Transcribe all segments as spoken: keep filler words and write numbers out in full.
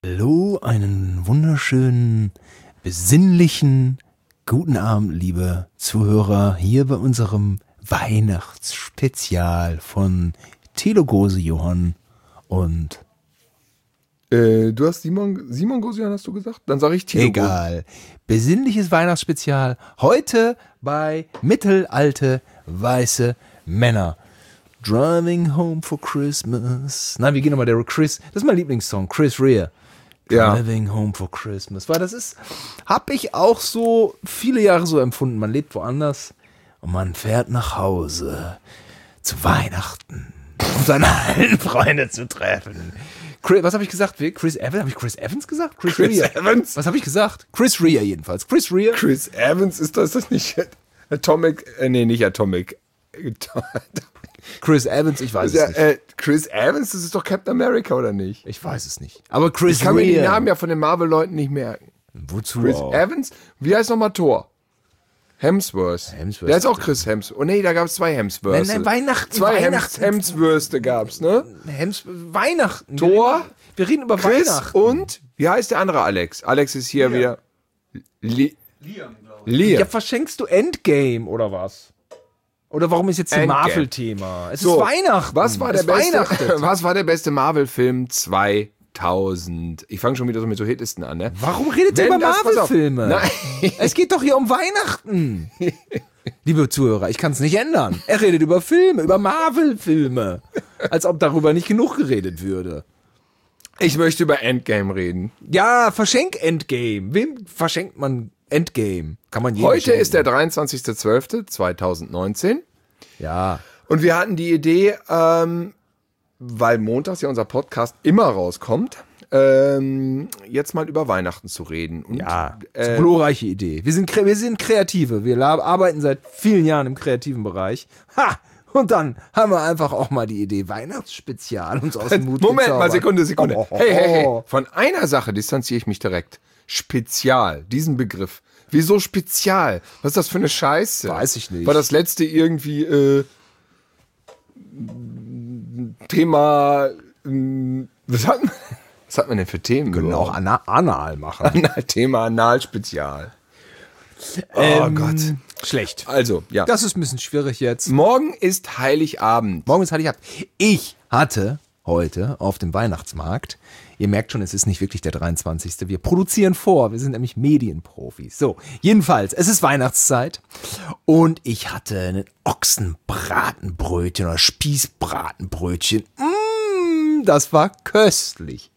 Hallo, einen wunderschönen, besinnlichen guten Abend, liebe Zuhörer, hier bei unserem Weihnachtsspezial von Thilo Gose-Johann und Äh, du hast Simon, Simon Gose-Johann hast du gesagt? Dann sage ich Thilo. egal, besinnliches Weihnachtsspezial, heute bei Mittelalte weiße Männer. Driving Home for Christmas. Nein, wir gehen nochmal der Chris, das ist mein Lieblingssong, Chris Rea. Ja. Driving Home for Christmas. Weil das ist, habe ich auch so viele Jahre so empfunden. Man lebt woanders und man fährt nach Hause zu Weihnachten, um seine alten Freunde zu treffen. Chris, was habe ich gesagt? Chris Evans? Habe ich Chris Evans gesagt? Chris, Chris Rea. Evans? Was habe ich gesagt? Chris Rea jedenfalls. Chris Rea. Chris Evans, ist das, das nicht Atomic? Äh, nee, nicht Atomic. Chris Evans, ich weiß ja, es nicht. Äh, Chris Evans, das ist doch Captain America, oder nicht? Ich weiß es nicht. Aber Chris Ich kann mir Rea. den Namen ja von den Marvel-Leuten nicht merken. Wozu Chris auch? Evans? Wie heißt nochmal Thor? Hemsworth. Hemsworth. Der ist auch Chris Hemsworth. Oh nee, da gab es zwei Hemsworths. Nein, nein, Weihnachten. Zwei Hems Weihnachten. Hemswürste gab's, ne? Hems Weihnachten. Thor, Wir reden, wir reden über Chris Weihnachten. und, wie heißt der andere Alex? Alex ist hier wieder. Li Liam, glaube ich. Liam. Ja, verschenkst du Endgame oder was? Oder warum ist jetzt ein Endgame. Marvel-Thema? Es So, ist Weihnachten. Was war, der Es beste, weihnachtet. was war der beste Marvel-Film zweitausend? Ich fange schon wieder so mit so Hitlisten an, ne? Warum redet ihr Wenn über das- pass auf. Marvel-Filme? Nein. Es geht doch hier um Weihnachten. Liebe Zuhörer, ich kann es nicht ändern. Er redet über Filme, über Marvel-Filme. Als ob darüber nicht genug geredet würde. Ich möchte über Endgame reden. Ja, verschenk Endgame. Wem verschenkt man Endgame? Kann man jedem Heute schenken. ist der dreiundzwanzigster zwölfter zweitausendneunzehn Ja. und wir hatten die Idee, ähm, weil montags ja unser Podcast immer rauskommt, ähm, jetzt mal über Weihnachten zu reden. Und, Ja, das ist äh, eine glorreiche Idee. Wir sind, kre- wir sind Kreative. Wir lab- arbeiten seit vielen Jahren im kreativen Bereich. Ha! Und dann haben wir einfach auch mal die Idee Weihnachtsspezial uns aus dem Mut Moment mal, gezaubert. Sekunde, Sekunde. Oh, oh, oh, Hey, hey, hey. oh. Von einer Sache distanziere ich mich direkt. Spezial, diesen Begriff. Wieso Spezial? Was ist das für eine Scheiße? Weiß ich nicht. War das letzte irgendwie äh, Thema, ähm, was hat man, was hat man denn für Themen? Können auch ana anal machen. Anal, Thema Analspezial. Oh Ähm, Gott. Schlecht. Also, ja. Das ist ein bisschen schwierig jetzt. Morgen ist Heiligabend. Morgen ist Heiligabend. Ich hatte heute auf dem Weihnachtsmarkt, ihr merkt schon, es ist nicht wirklich der dreiundzwanzigste. Wir produzieren vor, wir sind nämlich Medienprofis. So, jedenfalls, es ist Weihnachtszeit und ich hatte einen Ochsenbratenbrötchen oder Spießbratenbrötchen. Mmh, das war köstlich.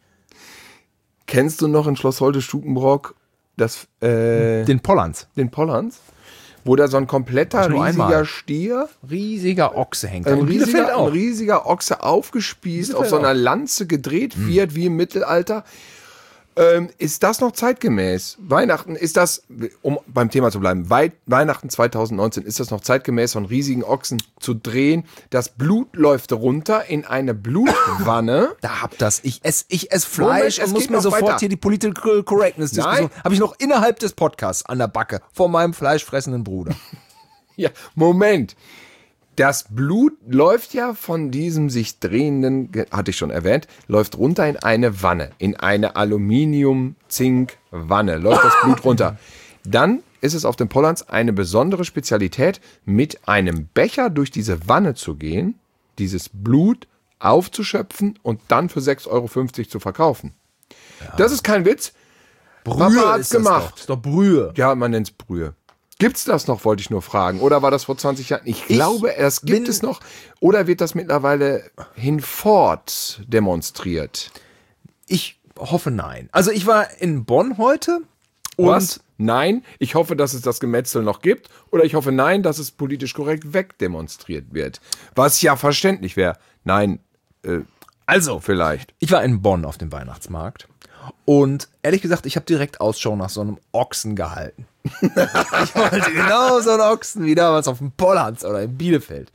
Kennst du noch in Schloss Holte-Stukenbrock das, äh, Den Pollands. den Pollands? Wo da so ein kompletter, Nur riesiger einmal. Stier, Riesiger Ochse hängt da. ein In Bielefeld riesiger, ein auch. riesiger Ochse aufgespießt, Bielefeld auf so einer auch. Lanze gedreht wird, wie im Mittelalter. Ähm, ist das noch zeitgemäß? Weihnachten, ist das, um beim Thema zu bleiben, Wei Weihnachten zweitausendneunzehn, ist das noch zeitgemäß, so einen riesigen Ochsen zu drehen? Das Blut läuft runter in eine Blutwanne. Da hab das. Ich esse ich ess Moment, Fleisch es und muss geht mir noch sofort weiter. hier die Political Correctness Diskussion. Nein. Habe ich noch innerhalb des Podcasts an der Backe vor meinem fleischfressenden Bruder. Ja, Moment. Das Blut läuft ja von diesem sich drehenden, ge- hatte ich schon erwähnt, läuft runter in eine Wanne, in eine Aluminium-Zink-Wanne, läuft das Blut runter. Dann ist es auf dem Pollands eine besondere Spezialität, mit einem Becher durch diese Wanne zu gehen, dieses Blut aufzuschöpfen und dann für sechs Euro fünfzig zu verkaufen. Das ist kein Witz. Papa hat's ist das gemacht. Doch. Ist doch Brühe. Ja, man nennt's Brühe. Gibt's das noch, wollte ich nur fragen. Oder war das vor zwanzig Jahren? Ich glaube, das gibt bin- es noch. Oder wird das mittlerweile hinfort demonstriert? Ich hoffe nein. Also ich war in Bonn heute und Was? Nein. Ich hoffe, dass es das Gemetzel noch gibt. Oder ich hoffe, nein, dass es politisch korrekt wegdemonstriert wird. Was ja verständlich wäre. Nein, äh, also vielleicht. ich war in Bonn auf dem Weihnachtsmarkt und ehrlich gesagt, ich habe direkt Ausschau nach so einem Ochsen gehalten. Ich wollte genau so einen Ochsen wie damals auf dem Pollands oder in Bielefeld.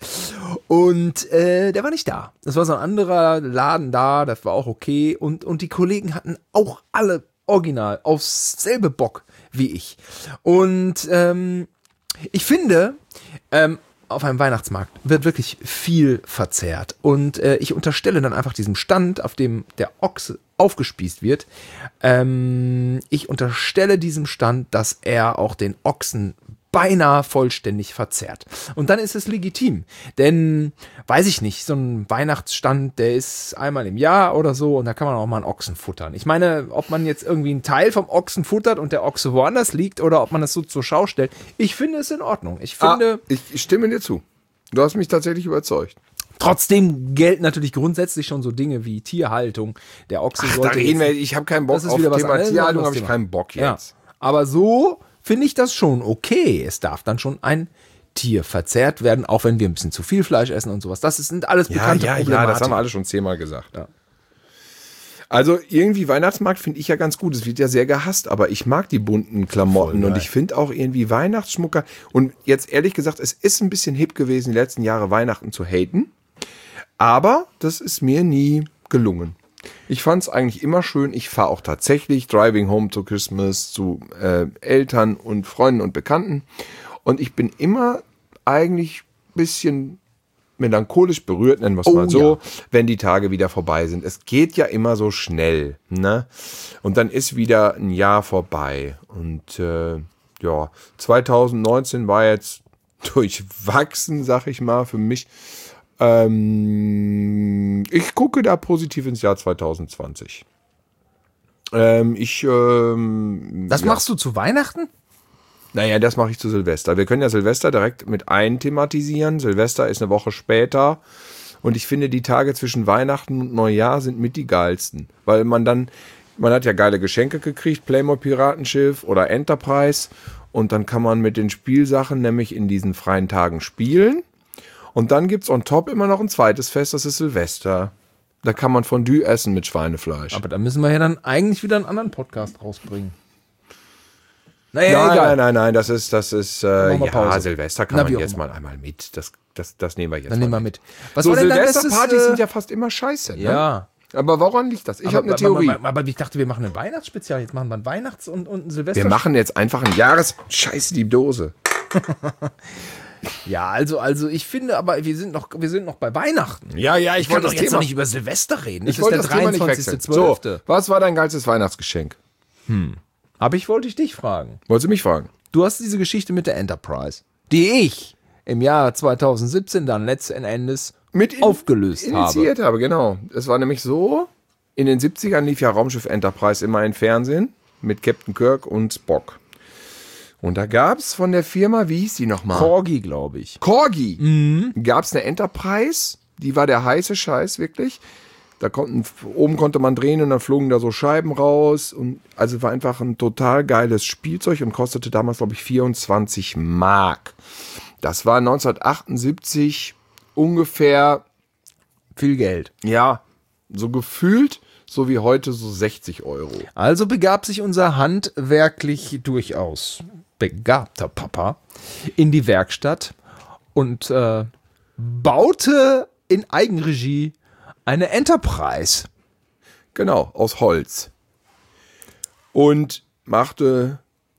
Und äh, der war nicht da. Das war so ein anderer Laden da, das war auch okay. Und, und die Kollegen hatten auch alle original aufs selbe Bock wie ich. Und ähm, ich finde, ähm, auf einem Weihnachtsmarkt wird wirklich viel verzehrt. Und äh, ich unterstelle dann einfach diesem Stand, auf dem der Ochse aufgespießt wird. Ähm, ich unterstelle diesem Stand, dass er auch den Ochsen beinahe vollständig verzehrt. Und dann ist es legitim. Denn, weiß ich nicht, so ein Weihnachtsstand, der ist einmal im Jahr oder so und da kann man auch mal einen Ochsen futtern. Ich meine, ob man jetzt irgendwie einen Teil vom Ochsen futtert und der Ochse woanders liegt oder ob man das so zur Schau stellt, ich finde es in Ordnung. Ich finde... Ah, ich, ich stimme dir zu. Du hast mich tatsächlich überzeugt. Trotzdem gelten natürlich grundsätzlich schon so Dinge wie Tierhaltung. Der Ochse Ach, sollte... da reden wir, ich habe keinen Bock Das ist auf wieder was Thema anderes, Tierhaltung, anderes habe ich Thema. keinen Bock Ja. jetzt. Aber so finde ich das schon okay. Es darf dann schon ein Tier verzehrt werden, auch wenn wir ein bisschen zu viel Fleisch essen und sowas. Das sind alles Ja, bekannte ja, ja, Problematiken. das haben wir alle schon zehnmal gesagt. Ja. Also irgendwie Weihnachtsmarkt finde ich ja ganz gut. Es wird ja sehr gehasst, aber ich mag die bunten Klamotten Voll und geil. ich finde auch irgendwie Weihnachtsschmucker. Und jetzt ehrlich gesagt, es ist ein bisschen hip gewesen, die letzten Jahre Weihnachten zu haten. Aber das ist mir nie gelungen. Ich fand es eigentlich immer schön. Ich fahre auch tatsächlich Driving Home to Christmas zu äh, Eltern und Freunden und Bekannten. Und ich bin immer eigentlich ein bisschen melancholisch berührt, nennen wir es Oh, mal so, ja. wenn die Tage wieder vorbei sind. Es geht ja immer so schnell, ne? Und dann ist wieder ein Jahr vorbei. Und äh, ja, zwanzig neunzehn war jetzt durchwachsen, sag ich mal, für mich. Ähm, ich gucke da positiv ins Jahr zwanzig zwanzig. Ähm, ich, ähm, Das ja. machst du zu Weihnachten? Naja, das mache ich zu Silvester. Wir können ja Silvester direkt mit einthematisieren. Silvester ist eine Woche später. Und ich finde, die Tage zwischen Weihnachten und Neujahr sind mit die geilsten. Weil man dann, man hat ja geile Geschenke gekriegt, Playmobil-Piratenschiff oder Enterprise. Und dann kann man mit den Spielsachen nämlich in diesen freien Tagen spielen. Und dann gibt's on top immer noch ein zweites Fest, das ist Silvester. Da kann man Fondue essen mit Schweinefleisch. Aber da müssen wir ja dann eigentlich wieder einen anderen Podcast rausbringen. Naja, Nein, egal. nein, nein, nein, das ist, das ist, äh, machen wir ja, Pause. Silvester kann Na, man wie auch jetzt immer. mal einmal mit. Das, das, das nehmen wir jetzt Dann mal nehmen wir mit. Was So, war denn dein Silvesterpartys bestes, äh, sind ja fast immer scheiße, ne? Ja. Aber woran liegt das? Ich habe eine aber, Theorie. Aber, aber, aber ich dachte, wir machen ein Weihnachtsspezial. Jetzt machen wir ein Weihnachts- und, und ein Silvester. Wir machen jetzt einfach ein Jahres... Scheiße, die Dose. Ja, also, also ich finde, aber wir sind noch, wir sind noch bei Weihnachten. Ja, ja, Ich kann doch jetzt noch nicht über Silvester reden. Ich wollte das Thema nicht wechseln. So, was war dein geilstes Weihnachtsgeschenk? Aber ich wollte ich dich fragen. Wolltest du mich fragen? Du hast diese Geschichte mit der Enterprise, die ich im Jahr zwanzig siebzehn dann letzten Endes Mit in- aufgelöst habe. Initiiert habe, genau. Es war nämlich so, in den siebzigern lief ja Raumschiff Enterprise immer im Fernsehen mit Captain Kirk und Spock. Und da gab es von der Firma, wie hieß die nochmal? Corgi, glaube ich. Corgi. Mhm. Gab es eine Enterprise, die war der heiße Scheiß wirklich. Da konnten, oben konnte man drehen und dann flogen da so Scheiben raus. Und also war einfach ein total geiles Spielzeug und kostete damals, glaube ich, vierundzwanzig Mark. Das war neunzehnhundertachtundsiebzig ungefähr, Viel Geld. ja, so gefühlt, so wie heute, so sechzig Euro. Also begab sich unser handwerklich durchaus begabter Papa in die Werkstatt und äh, baute in Eigenregie eine Enterprise. Genau, aus Holz. Und machte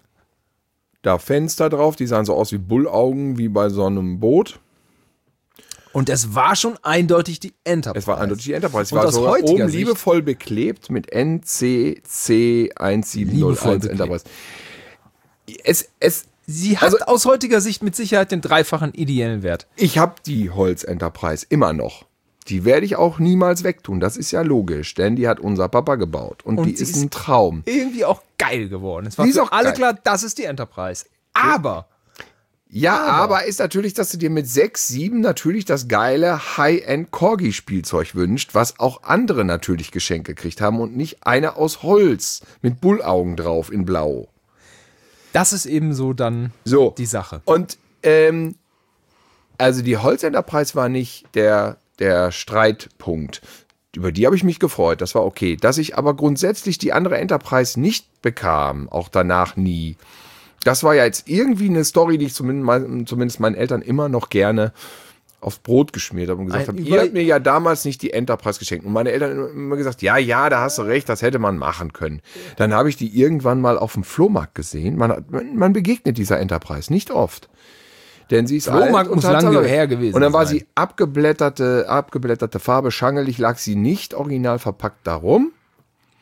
da Fenster drauf, die sahen so aus wie Bullaugen, wie bei so einem Boot. Und es war schon eindeutig die Enterprise. Es war eindeutig die Enterprise. Es Und war aus sogar heutiger oben Sicht- liebevoll beklebt mit N C C eins sieben null Liebevoll eins beklebt. Enterprise. Es, es, Sie hat Also- aus heutiger Sicht mit Sicherheit den dreifachen ideellen Wert. ich habe die Holz Enterprise immer noch. Die werde ich auch niemals wegtun. Das ist ja logisch, denn die hat unser Papa gebaut. Und, Und die sie ist ist- ein Traum. Irgendwie auch geil geworden. Es war Die ist für auch alle geil. klar, das ist die Enterprise. Aber Ja, aber ist natürlich, dass du dir mit sechs, sieben natürlich das geile High-End-Corgi-Spielzeug wünscht, was auch andere natürlich geschenkt gekriegt haben und nicht eine aus Holz mit Bullaugen drauf in Blau. das ist eben so dann So. die Sache. Und ähm, also die Holz Enterprise war nicht der, der Streitpunkt. Über die habe ich mich gefreut, das war okay. Dass ich aber grundsätzlich die andere Enterprise nicht bekam, auch danach nie. Das war ja jetzt irgendwie eine Story, die ich zumindest, mein- zumindest meinen Eltern immer noch gerne aufs Brot geschmiert habe und gesagt Ein habe, Über- ihr habt mir ja damals nicht die Enterprise geschenkt. Und meine Eltern haben immer gesagt, ja, ja, da hast du recht, das hätte man machen können. Dann habe ich die irgendwann mal auf dem Flohmarkt gesehen. Man, hat- man, man begegnet dieser Enterprise nicht oft. Denn sie ist Flohmarkt alt und muss hat- lange her gewesen Und dann war sein. sie abgeblätterte, abgeblätterte Farbe, schangelig lag sie nicht original verpackt darum.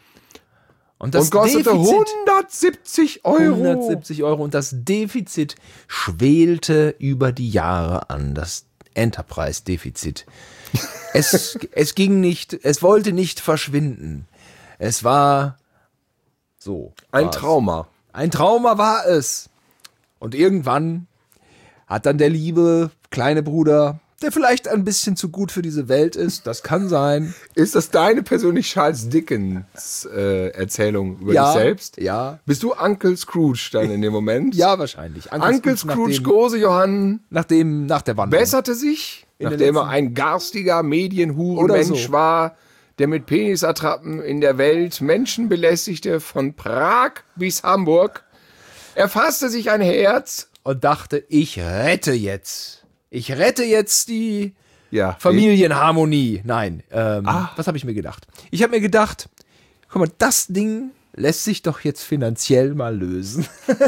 Und das Und kostete Defizit, hundertsiebzig Euro. hundertsiebzig Euro. Und das Defizit schwelte über die Jahre an. Das Enterprise-Defizit. Es, es ging nicht, es wollte nicht verschwinden. Es war so. Ein war's. Trauma. Ein Trauma war es. Und irgendwann hat dann der liebe kleine Bruder, der vielleicht ein bisschen zu gut für diese Welt ist, das kann sein. Ist das deine persönlich Charles Dickens äh, Erzählung über Ja, dich selbst? ja. Bist du Uncle Scrooge dann in dem Moment? Ja, wahrscheinlich. Uncle Scrooge, nachdem, große Johann, nachdem, nach der Wanderung. besserte sich, der nachdem er letzten- ein garstiger Medienhurenmensch so. war, der mit Penisattrappen in der Welt Menschen belästigte, von Prag bis Hamburg. Er fasste sich ein Herz. Und dachte, ich rette jetzt. Ich rette jetzt die Ja, Familienharmonie. Nein, ähm, Ah. was habe ich mir gedacht? Ich habe mir gedacht, guck mal, das Ding lässt sich doch jetzt finanziell mal lösen.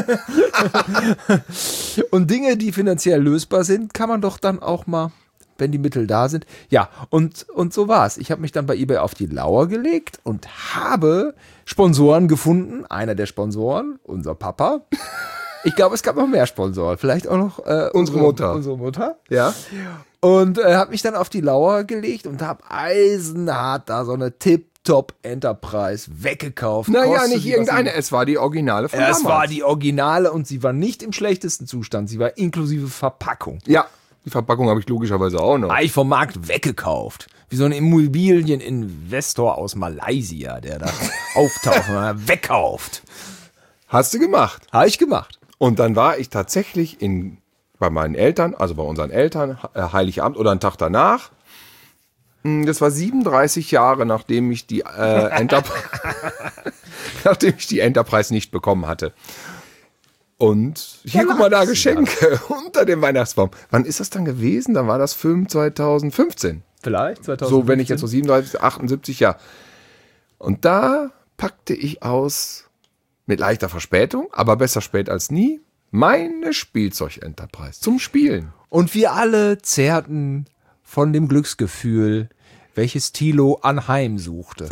Und Dinge, die finanziell lösbar sind, kann man doch dann auch mal, wenn die Mittel da sind. Ja, und, und so war's. Ich habe mich dann bei eBay auf die Lauer gelegt und habe Sponsoren gefunden. Einer der Sponsoren, unser Papa. Ich glaube, es gab noch mehr Sponsoren. Vielleicht auch noch äh, Unsere Mutter. Unsere Mutter. Ja. Und äh, habe mich dann auf die Lauer gelegt und habe eisenhart da so eine Tip-Top Enterprise weggekauft. Naja, Kostet nicht die, was irgendeine, sie- es war die Originale von Es damals. war die Originale und sie war nicht im schlechtesten Zustand. Sie war inklusive Verpackung. Ja, die Verpackung habe ich logischerweise auch noch. Habe ich vom Markt weggekauft. Wie so ein Immobilieninvestor aus Malaysia, der da auftaucht und dann wegkauft. Hast du gemacht. Habe ich gemacht. Und dann war ich tatsächlich in, bei meinen Eltern, also bei unseren Eltern, äh, Heiligabend oder einen Tag danach. Hm, Das war siebenunddreißig Jahre, nachdem ich die, äh, Enterprise, nachdem ich die Enterprise nicht bekommen hatte. Und hier, Ja, guck mal da, lag's Geschenke unter dem Weihnachtsbaum. Wann ist das dann gewesen? Dann war das Film zweitausendfünfzehn. Vielleicht zwanzig So, wenn ich jetzt so siebenunddreißig, achtundsiebzig, ja. Und da packte ich aus, mit leichter Verspätung, aber besser spät als nie, meine Spielzeug-Enterprise zum Spielen. Und wir alle zehrten von dem Glücksgefühl, welches Thilo anheimsuchte.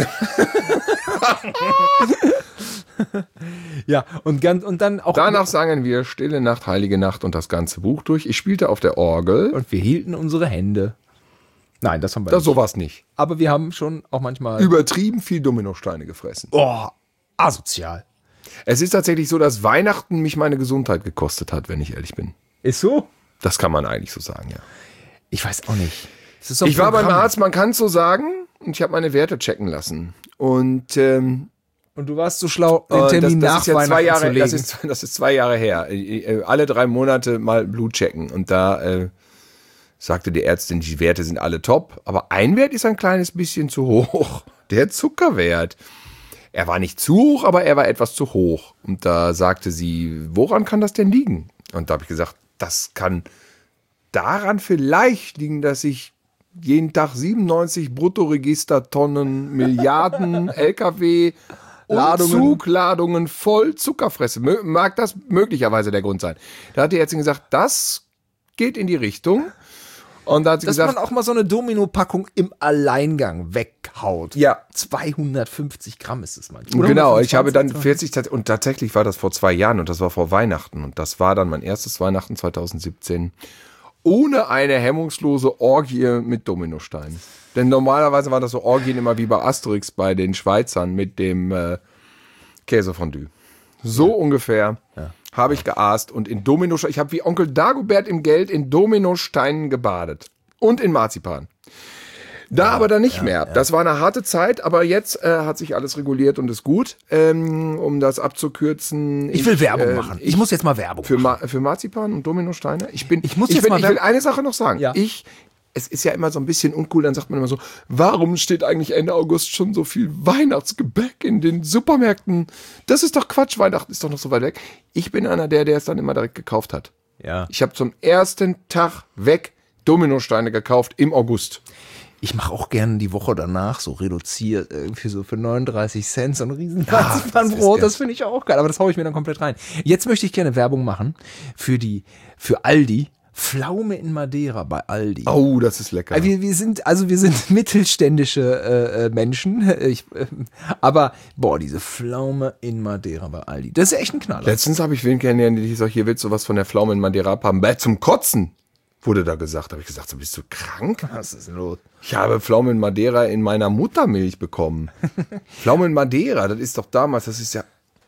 Ja, und, ganz, und dann auch. Danach sangen wir Stille Nacht, Heilige Nacht und das ganze Buch durch. Ich spielte auf der Orgel. Und wir hielten unsere Hände. Nein, das haben wir Das nicht. sowas nicht. Aber wir haben schon auch manchmal. Übertrieben viel Dominosteine gefressen. Oh, asozial. Es ist tatsächlich so, dass Weihnachten mich meine Gesundheit gekostet hat, wenn ich ehrlich bin. Ist so? Das kann man eigentlich so sagen, ja. Ich weiß auch nicht. Es ist so ein Ich war beim Programm. Arzt, man kann es so sagen, und ich habe meine Werte checken lassen. Und ähm, Und du warst so schlau, den Und Termin das, das nach ist jetzt zwei Weihnachten Jahre, zu legen. das ist, das ist zwei Jahre her. Äh, äh, Alle drei Monate mal Blut checken. Und da äh, sagte die Ärztin, die Werte sind alle top. Aber ein Wert ist ein kleines bisschen zu hoch. Der Zuckerwert. Er war nicht zu hoch, aber er war etwas zu hoch. Und da sagte sie, woran kann das denn liegen? Und da habe ich gesagt, das kann daran vielleicht liegen, dass ich jeden Tag siebenundneunzig Bruttoregistertonnen, Milliarden L K W Ladungen. Ladungen. Zugladungen voll Zucker fresse. Mö- Mag das möglicherweise der Grund sein. Da hat die Ärztin gesagt, das geht in die Richtung. Und da hat sie Dass gesagt, man auch mal so eine Domino-Packung im Alleingang weghaut. ja, zweihundertfünfzig Gramm ist es manchmal. Oder genau, ich habe dann hundertfünfundzwanzig. vierzig, tat- und tatsächlich war das vor zwei Jahren und das war vor Weihnachten und das war dann mein erstes Weihnachten zweitausendsiebzehn ohne eine hemmungslose Orgie mit Dominosteinen. Denn normalerweise waren das so Orgien immer wie bei Asterix bei den Schweizern mit dem äh, Käsefondue. So ungefähr habe ich geaßt und in Dominosteinen, ich habe wie Onkel Dagobert im Geld in Dominosteinen gebadet und in Marzipan. Da aber dann nicht mehr. Das war eine harte Zeit, aber jetzt äh, hat sich alles reguliert und ist gut. Ähm, um das abzukürzen. Ich will Werbung äh, machen. Ich, muss jetzt mal Werbung Für, machen. Ma für Marzipan und Dominosteine. Ich bin, Ich muss ich, jetzt bin, mal ich will Werb- eine Sache noch sagen. Ja. Ich, es ist ja immer so ein bisschen uncool, dann sagt man immer so, warum steht eigentlich Ende August schon so viel Weihnachtsgebäck in den Supermärkten? Das ist doch Quatsch, Weihnachten ist doch noch so weit weg. Ich bin einer der, der es dann immer direkt gekauft hat. Ja. Ich habe zum ersten Tag weg Dominosteine gekauft im August. Ich mache auch gerne die Woche danach so reduziert, irgendwie so für neununddreißig Cent so ein riesen das Marzipanbrot. ist Das finde ich auch geil, aber das haue ich mir dann komplett rein. Jetzt möchte ich gerne Werbung machen für die, für Aldi Pflaume in Madeira bei Aldi. Oh, das ist lecker. Also wir, wir sind, also wir sind mittelständische äh, äh, Menschen, ich, äh, aber boah, diese Pflaume in Madeira bei Aldi, das ist echt ein Knaller. Letztens habe ich wen kennengelernt, die gesagt, hier willst du was von der Pflaume in Madeira haben. Bäh, zum Kotzen, wurde da gesagt. Da habe ich gesagt, so, bist du krank? Was ist denn los? Ich habe Pflaume in Madeira in meiner Muttermilch bekommen. Pflaume in Madeira, das ist doch damals, das ist ja,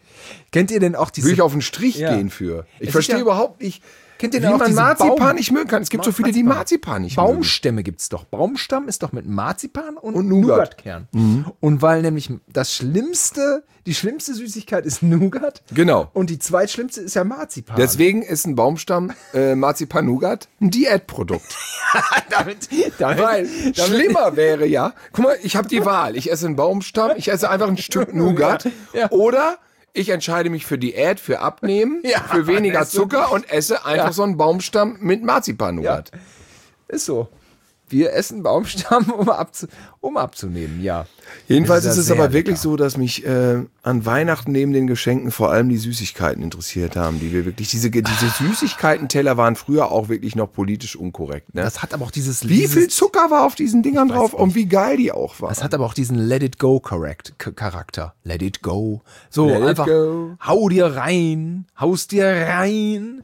Kennt ihr denn auch diese... will ich auf den Strich Ja. gehen für. Ich Es verstehe ist ja- überhaupt nicht, Kennt ihr wie denn auch man diese Marzipan Baum- nicht mögen kann. Es gibt so viele, die Marzipan nicht mögen. Baumstämme gibt's doch. Baumstamm ist doch mit Marzipan und, Und Nougat. Nougatkern. Und weil nämlich das Schlimmste, die schlimmste Süßigkeit ist Nougat. Genau. Und die zweitschlimmste ist ja Marzipan. Deswegen ist ein Baumstamm äh, Marzipan-Nougat ein Diätprodukt. damit, damit, Weil damit, schlimmer wäre ja, guck mal, ich habe die Wahl. Ich esse einen Baumstamm, ich esse einfach ein Stück Nougat. Ja. Oder ich entscheide mich für Diät, für Abnehmen, Ja, für weniger das ist- Zucker und esse einfach Ja. so einen Baumstamm mit Marzipan-Nougat. Ist so. Wir essen Baumstamm, um, abzu, um abzunehmen, ja. Jedenfalls Das ist ist es ja aber sehr wirklich lecker. so, dass mich äh, an Weihnachten neben den Geschenken vor allem die Süßigkeiten interessiert haben, die wir wirklich, diese, diese Süßigkeiten-Teller waren früher auch wirklich noch politisch unkorrekt. Ne? Das hat aber auch dieses... Wie dieses, viel Zucker war auf diesen Dingern weiß drauf auch und wie geil die auch waren. Das hat aber auch diesen Let It Go correct K- Charakter. Let it go. So, Let it einfach go. hau dir rein, haust dir rein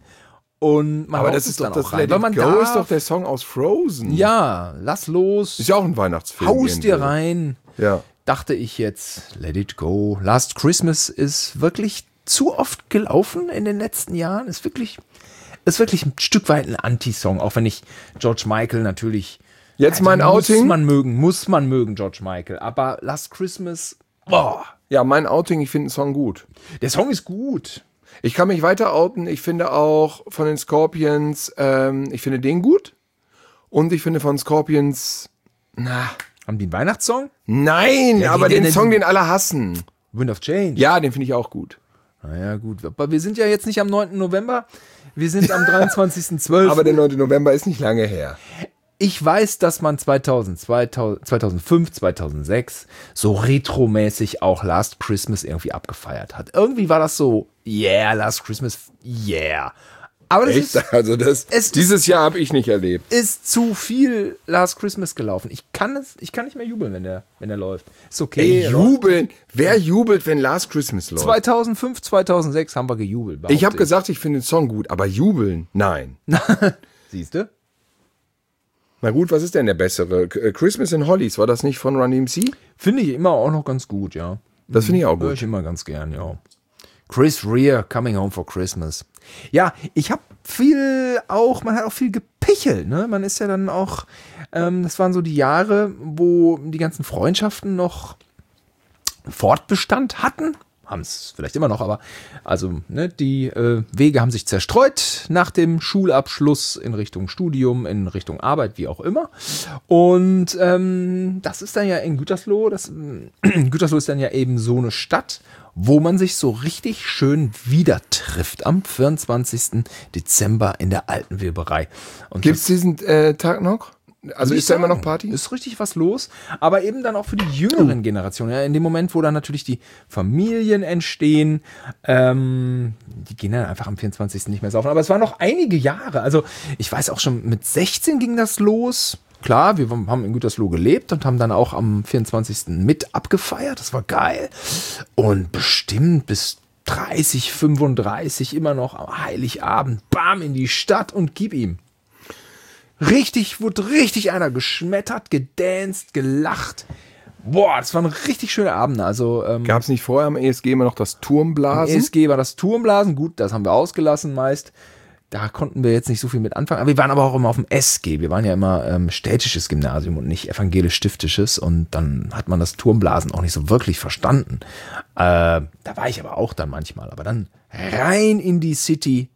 und man Aber haut das es ist doch dann das auch rein. Let Weil It man Go darf, ist doch der Song aus Frozen. ja, lass los, Ist ja auch ein Weihnachtsfilm. haust dir irgendwo. rein. Ja. Dachte ich jetzt, Let It Go. Last Christmas ist wirklich zu oft gelaufen in den letzten Jahren. Ist wirklich, ist wirklich ein Stück weit ein Anti-Song, auch wenn ich George Michael natürlich... Jetzt mein muss Outing. man mögen, muss man mögen, George Michael. Aber Last Christmas, boah, Ja, mein Outing, ich finde den Song gut. der Song ist gut. Ich kann mich weiter outen. Ich finde auch von den Scorpions, ähm, ich finde den gut. Und ich finde von Scorpions, na, Haben die einen Weihnachtssong? nein, Ja, aber den- den, den- Song, den alle hassen. Wind of Change. Ja, den finde ich auch gut. Naja, gut. Aber wir sind ja jetzt nicht am neunten November. Wir sind am dreiundzwanzigsten zwölften Aber der neunte November ist nicht lange her. Ich weiß, dass man zweitausend, zweitausend, zweitausendfünf, zweitausendsechs so retromäßig auch Last Christmas irgendwie abgefeiert hat. Irgendwie war das so, yeah, Last Christmas, yeah. Aber das ist, Echt? Also das, es- dieses Jahr habe ich nicht erlebt. ist zu viel Last Christmas gelaufen. Ich kann es, ich kann nicht mehr jubeln, wenn der, wenn der läuft. Ist okay. Ey, jubeln. Wer jubelt, wenn Last Christmas läuft? zweitausendfünf, zweitausendsechs haben wir gejubelt. Ich habe behaupte gesagt, ich finde den Song gut, aber jubeln? Nein. Siehst du? Na gut, was ist denn der bessere? K- äh, Christmas in Hollies, war das nicht von Run D M C? Finde ich immer auch noch ganz gut, ja. Das finde ich auch Höre gut. ich immer ganz gern, ja. Chris Rea, Coming Home for Christmas. Ja, ich habe viel auch, man hat auch viel gepichelt, ne? Man ist ja dann auch, ähm, das waren so die Jahre, wo die ganzen Freundschaften noch Fortbestand hatten. Haben es vielleicht immer noch, aber also ne, die äh, Wege haben sich zerstreut nach dem Schulabschluss in Richtung Studium, in Richtung Arbeit, wie auch immer. Und ähm, das ist dann ja in Gütersloh, das, Gütersloh ist dann ja eben so eine Stadt, wo man sich so richtig schön wieder trifft am vierundzwanzigsten Dezember in der alten Weberei. Und Gibt es diesen äh, Tag noch? Also Würde ist da ich immer noch sagen, Party? Ist richtig was los, aber eben dann auch für die jüngeren Generationen. Ja, in dem Moment, wo dann natürlich die Familien entstehen, ähm, die gehen dann einfach am vierundzwanzigsten nicht mehr saufen. Aber es waren noch einige Jahre. Also ich weiß auch schon, mit sechzehn ging das los. Klar, wir haben in Gütersloh gelebt und haben dann auch am vierundzwanzigsten mit abgefeiert. Das war geil. Und bestimmt bis dreißig, fünfunddreißig immer noch am Heiligabend, bam, in die Stadt und gib ihm. Richtig, wurde richtig einer geschmettert, gedanced, gelacht. Boah, das waren richtig schöne Abende. Also ähm, Gab es nicht vorher am E S G immer noch das Turmblasen? E S G war das Turmblasen. Gut, das haben wir ausgelassen meist. Da konnten wir jetzt nicht so viel mit anfangen. Aber wir waren aber auch immer auf dem S G. Wir waren ja immer ähm, städtisches Gymnasium und nicht evangelisch-stiftisches. Und dann hat man das Turmblasen auch nicht so wirklich verstanden. Äh, da war ich aber auch dann manchmal. Aber dann rein in die City.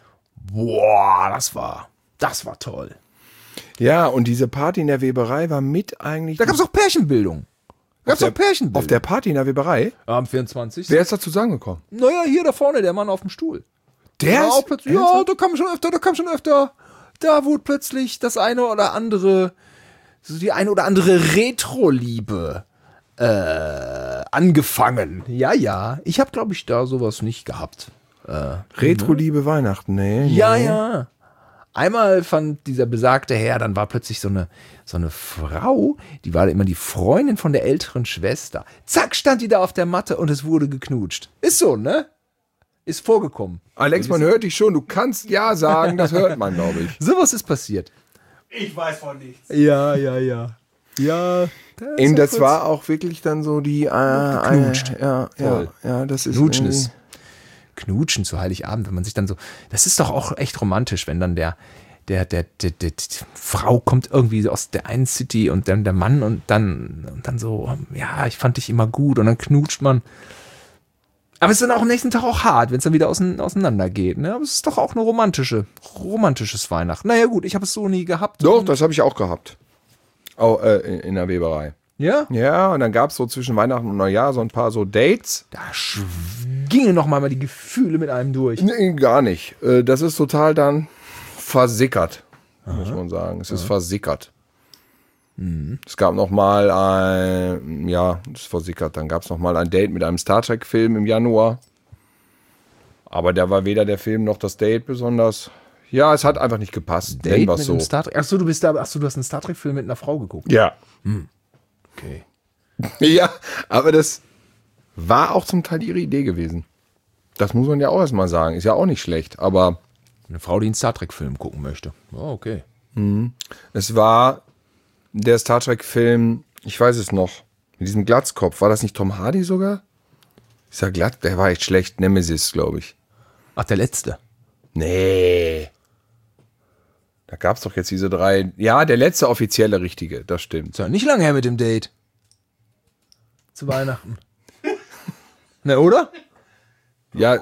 Boah, das war, das war toll. Ja, und diese Party in der Weberei war mit eigentlich... Da gab es auch Pärchenbildung. Da gab es der- auch Pärchenbildung. auf der Party in der Weberei? Am vierundzwanzigsten Wer ist da zusammengekommen? Naja, hier da vorne, der Mann auf dem Stuhl. Der ja, ist- auch plötzlich, ja, da kam schon öfter, da kam schon öfter. Da wurde plötzlich das eine oder andere, so die eine oder andere Retro-Liebe äh, angefangen. Ja, ja. Ich habe, glaube ich, da sowas nicht gehabt. Äh, Retro-Liebe Weihnachten, nee. ja, nee. ja. Einmal fand dieser besagte Herr, dann war plötzlich so eine, so eine Frau, die war immer die Freundin von der älteren Schwester. Zack, stand die da auf der Matte und es wurde geknutscht. Ist so, ne? Ist vorgekommen. Alex, man hört dich schon. Du kannst ja sagen, das hört man, glaube ich. Sowas ist passiert. Ich weiß von nichts. Ja, ja, ja. Ja. Eben, das war auch wirklich dann so die... Äh, geknutscht. Äh, ja, ja, Voll. ja, das ist... Knutschen irgendwie- ist. Knutschen zu Heiligabend, wenn man sich dann so. Das ist doch auch echt romantisch, wenn dann der, der, der, der, der, die Frau kommt irgendwie aus der einen City und dann der Mann und dann, und dann so, ja, ich fand dich immer gut und dann knutscht man. Aber es ist dann auch am nächsten Tag auch hart, wenn es dann wieder ausein- auseinander geht. Ne? Aber es ist doch auch eine romantische, romantisches Weihnachten. Naja gut, ich habe es so nie gehabt. Doch, das habe ich auch gehabt. Auch äh, in, in der Weberei. Ja? Ja, und dann gab es so zwischen Weihnachten und Neujahr so ein paar so Dates. Da sch- gingen noch mal die Gefühle mit einem durch. Nee, gar nicht. Äh, Das ist total dann versickert, muss man sagen. Es ist versickert. Es gab noch mal ein, ja, das ist versickert. Dann gab es noch mal ein Date mit einem Star Trek Film im Januar. Aber der war weder der Film noch das Date besonders. Ja, es hat einfach nicht gepasst. Nennen Date wir's mit so. einem Star Trek. Achso, du bist da, achso, du hast einen Star Trek-Film mit einer Frau geguckt. Ja. Okay. Ja, aber das war auch zum Teil ihre Idee gewesen. Das muss man ja auch erstmal sagen. Ist ja auch nicht schlecht. Aber Eine Frau, die einen Star Trek-Film gucken möchte. Oh, okay. es war der Star Trek-Film, ich weiß es noch, mit diesem Glatzkopf. War das nicht Tom Hardy sogar? Ist ja glatt, der war echt schlecht. Nemesis, glaube ich. Ach, der letzte. Nee. Da gab es doch jetzt diese drei. Ja, der letzte offizielle Richtige, das stimmt. Ist ja nicht lange her mit dem Date. Zu Weihnachten. Ne, oder? Ja.